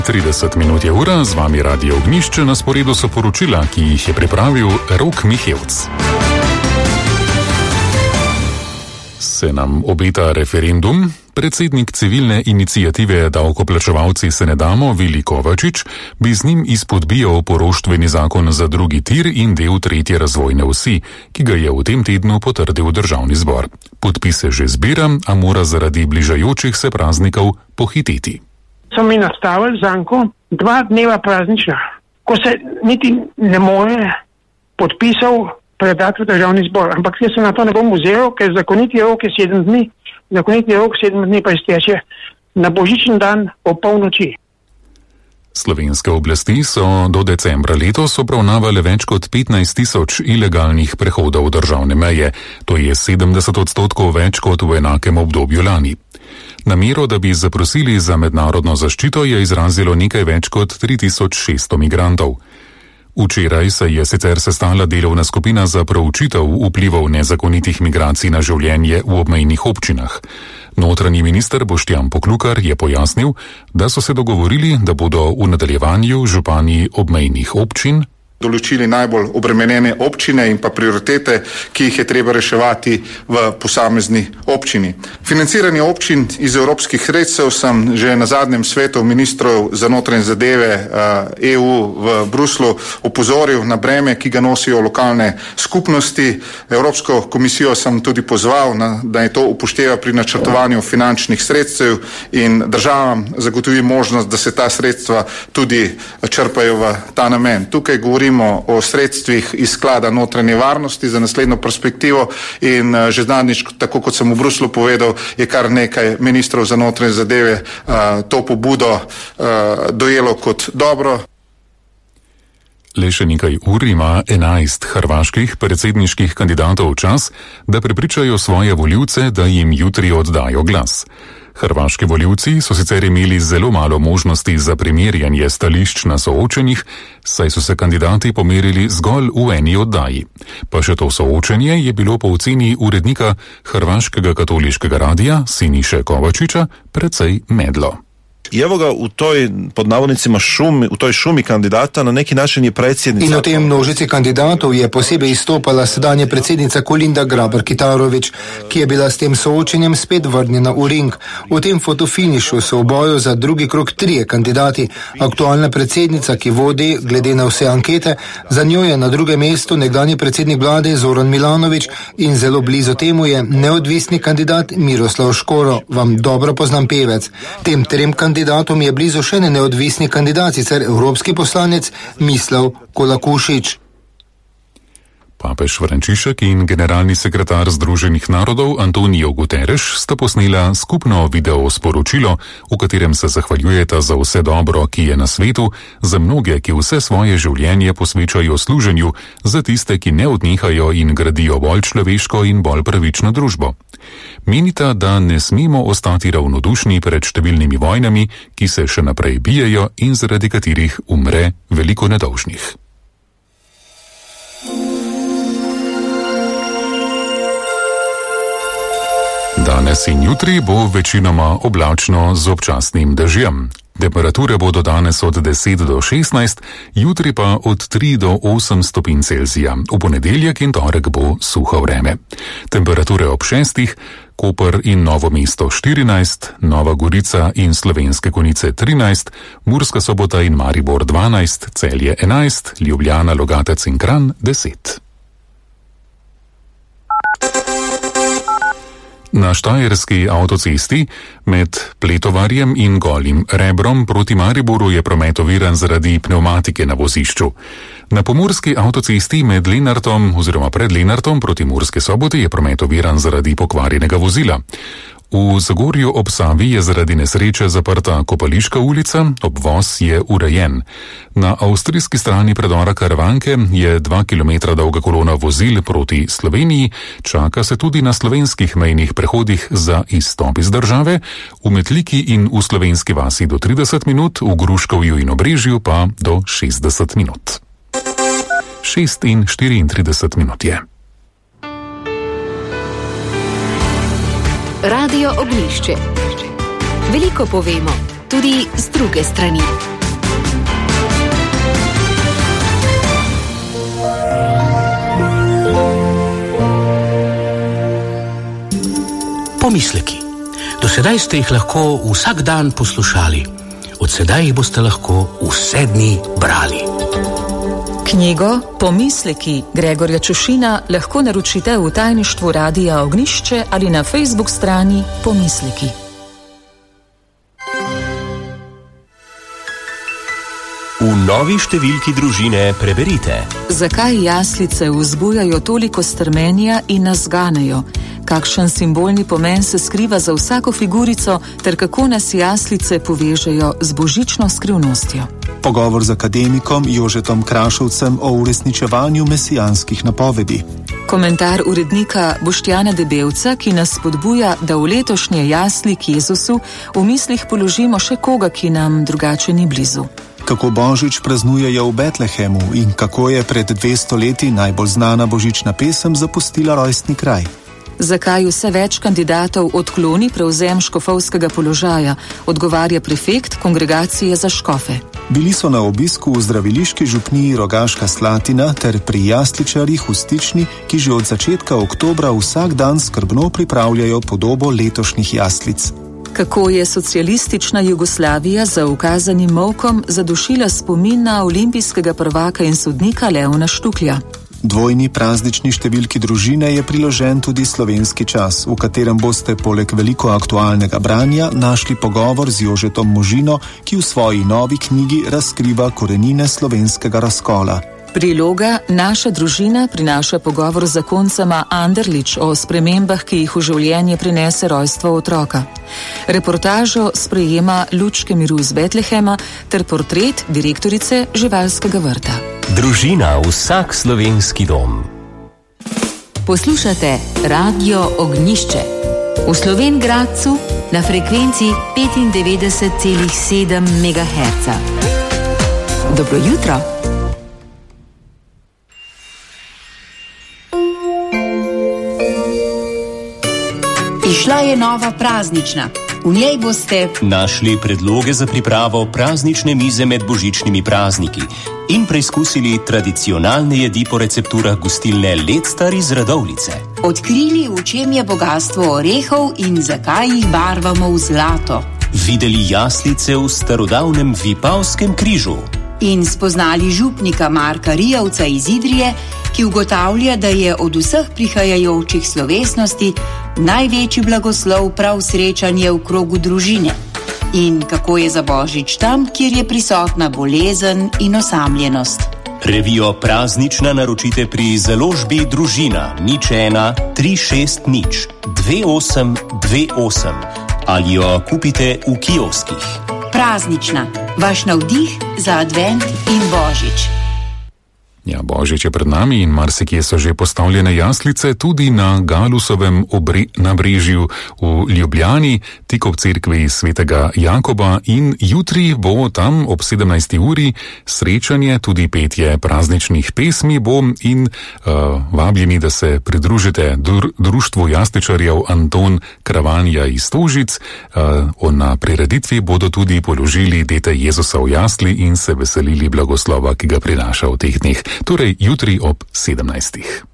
30 minut je ura, z vami Radio Ognjišče, na sporedu so poročila, ki jih je pripravil Rok Mihevc. Se nam obeta referendum? Predsednik civilne iniciative Davkoplačevalci se ne damo, Vili Kovačič, bi z njim izpodbijal poroštveni zakon za drugi tir in del tretje razvojne osi, ki ga je v tem tednu potrdil državni zbor. Podpise že zbira, a mora zaradi bližajočih se praznikov pohiteti. So mi nastavili zanko 2 dneva praznična, ko se niti ne more podpisal predati v državni zbor. Ampak jaz se na to ne bom vzel, ker zakoniti rok je 7 dni. Zakoniti rok 7 dni pa izteče na božični dan o polnoči. Slovenske oblasti so do decembra letos obravnavale več kot 15.000 ilegalnih prehodov državne meje. To je 70% več kot v enakem obdobju lani. Namero, da bi zaprosili za mednarodno zaščito, je izrazilo nekaj več kot 3600 migrantov. Včeraj se je sicer sestala delovna skupina za proučitev vplivov nezakonitih migracij na življenje v obmejnih občinah. Notranji minister Boštjan Poklukar je pojasnil, da so se dogovorili, da bodo v nadaljevanju župani obmejnih občin določili najbolj obremenjene občine in pa prioritete, ki jih je treba reševati v posamezni občini. Financiranje občin iz evropskih sredstev sem že na zadnjem svetu ministrov za notranje zadeve EU v Bruslu opozoril na breme, ki ga nosijo lokalne skupnosti. Evropsko komisijo sem tudi pozval, da je to upošteva pri načrtovanju finančnih sredstev in državam zagotovi možnost, da se ta sredstva tudi črpajo v ta namen. Tukaj govorimo o sredstvih iz sklada notranje varnosti za naslednjo perspektivo in že zadnjič, tako kot sem v Bruslu povedal, je kar nekaj ministrov za notranje zadeve to pobudo dojelo kot dobro. Le še nekaj ur ima 11 hrvaških predsedniških kandidatov čas, da prepričajo svoje volivce, da jim jutri oddajo glas. Hrvaški volivci so sicer imeli zelo malo možnosti za primerjanje stališč na soočenjih, saj so se kandidati pomerili zgolj v eni oddaji. Pa še to soočenje je bilo po oceni urednika Hrvaškega katoliškega radija Siniše Kovačiča precej medlo. I evo ga u toj, pod navodnicima, u toj šumi kandidata na neki način je predsjednica. In v tem množici kandidatov je posebej izstopala sedanja predsednica Kolinda Grabar-Kitarović, ki je bila s tem soočenjem spet vrnjena v ring. V tem fotofinišu so v boju za drugi krog 3 kandidati. Aktualna predsednica, ki vodi glede na vse ankete, za njo je na drugem mestu nekdanji predsednik vlade Zoran Milanović in zelo blizu temu je neodvisni kandidat Miroslav Škoro. Vam dobro poznam pevec. Tem 3 kandidatom je blizu še neodvisni kandidat, sicer evropski poslanec Mislav Kolakušić. Papež Frančišek in generalni sekretar Združenih narodov Antonio Guterres sta posnela skupno video sporočilo, v katerem se zahvaljujeta za vse dobro, ki je na svetu, za mnoge, ki vse svoje življenje posvečajo služenju, za tiste, ki ne odnehajo in gradijo bolj človeško in bolj pravično družbo. Menita, da ne smemo ostati ravnodušni pred številnimi vojnami, ki se še naprej bijejo in zaradi katerih umre veliko nedolžnih. Danes in jutri bo večinoma oblačno z občasnim dežjem. Temperature bodo danes od 10 do 16, jutri pa od 3 do 8 stopinj Celzija. V ponedeljek in torek bo suho vreme. Temperature ob 6, Koper in Novo mesto 14, Nova Gorica in Slovenske Konjice 13, Murska Sobota in Maribor 12, Celje 11, Ljubljana, Logatec in Kranj 10. Na štajerski avtocesti med Pletovarjem in Golim Rebrom proti Mariboru je promet oviran zaradi pnevmatike na vozišču. Na pomurski avtocesti med Lenartom oziroma pred Lenartom proti Murske Soboti je promet oviran zaradi pokvarjenega vozila. V Zagorju ob Savi je zaradi nesreče zaprta Kopališka ulica, obvoz je urejen. Na avstrijski strani predora Karavanke je 2 km dolga kolona vozil proti Sloveniji, čaka se tudi na slovenskih mejnih prehodih za izstop iz države, v Metliki in v Slovenski vasi do 30 minut, v Gruškovju in Obrežju pa do 60 minut. 6:34 minut je. Radio Ognjišče. Veliko povemo, tudi z druge strani. Pomisleki. Do sedaj ste jih lahko vsak dan poslušali. Od sedaj jih boste lahko vse dni brali. Knjigo Pomisleki Gregorja Čušina lahko naročite v tajništvu Radia Ognjišče ali na Facebook strani Pomisleki. V novi številki Družine preberite. Zakaj jaslice vzbujajo toliko strmenja in nas ganejo? Kakšen simbolni pomen se skriva za vsako figurico, ter kako nas jaslice povežejo z božično skrivnostjo? Pogovor z akademikom Jožetom Krašovcem o uresničevanju mesijanskih napovedi. Komentar urednika Boštjana Debevca, ki nas spodbuja, da v letošnje jasli k Jezusu v mislih položimo še koga, ki nam drugače ni blizu. Kako Božič praznujejo v Betlehemu in kako je pred 200 leti najbolj znana božična pesem zapustila rojstni kraj. Zakaj vse več kandidatov odkloni prevzem škofovskega položaja, odgovarja prefekt Kongregacije za škofe. Bili so na obisku v zdraviliški župniji Rogaška Slatina ter pri jasličarjih v Stični, ki že od začetka oktobra vsak dan skrbno pripravljajo podobo letošnjih jaslic. Kako je socialistična Jugoslavija za ukazanim molkom zadušila spomin na olimpijskega prvaka in sodnika Leona Štuklja. Dvojni praznični številki Družine je priložen tudi Slovenski čas, v katerem boste poleg veliko aktualnega branja našli pogovor z Jožetom Možino, ki v svoji novi knjigi razkriva korenine slovenskega razkola. Priloga Naša družina prinaša pogovor z zakoncema Anderlič o spremembah, ki jih v življenje prinese rojstvo otroka. Reportažo sprejema Lučke miru iz Betlehema ter portret direktorice živalskega vrta. Družina, vsak slovenski dom. Poslušate Radio Ognjišče. V Slovenj Gradcu na frekvenci 95,7 MHz. Dobro jutro. Izšla je nova praznična. V njej boste našli predloge za pripravo praznične mize med božičnimi prazniki in preizkusili tradicionalne jedi po recepturah gostilne Ledstar iz Radovljice. Odkrili, v čem je bogastvo orehov in zakaj jih barvamo v zlato. Videli jaslice v starodavnem Vipavskem križu. In spoznali župnika Marka Rijavca iz Idrije, ki ugotavlja, da je od vseh prihajajočih slovesnosti največji blagoslov prav srečanje v krogu družine. In kako je za Božič tam, kjer je prisotna bolezen in osamljenost. Revijo Praznična naročite pri založbi Družina 01 360 2828 ali jo kupite v kioskih. Praznična, vaš navdih za advent in Božič. Ja, Božič je pred nami in marsikje so že postavljene jaslice, tudi na Galusovem nabrežju v Ljubljani, tik ob cerkvi svetega Jakoba, in jutri bo tam ob 17. uri srečanje, tudi petje prazničnih pesmi bo in vabljeni, da se pridružite društvu jasličarjev Anton Kravanja iz Stožic. Na prireditvi bodo tudi položili dete Jezusa v jasli in se veselili blagoslova, ki ga prinaša v teh dneh. Torej, jutri ob 17.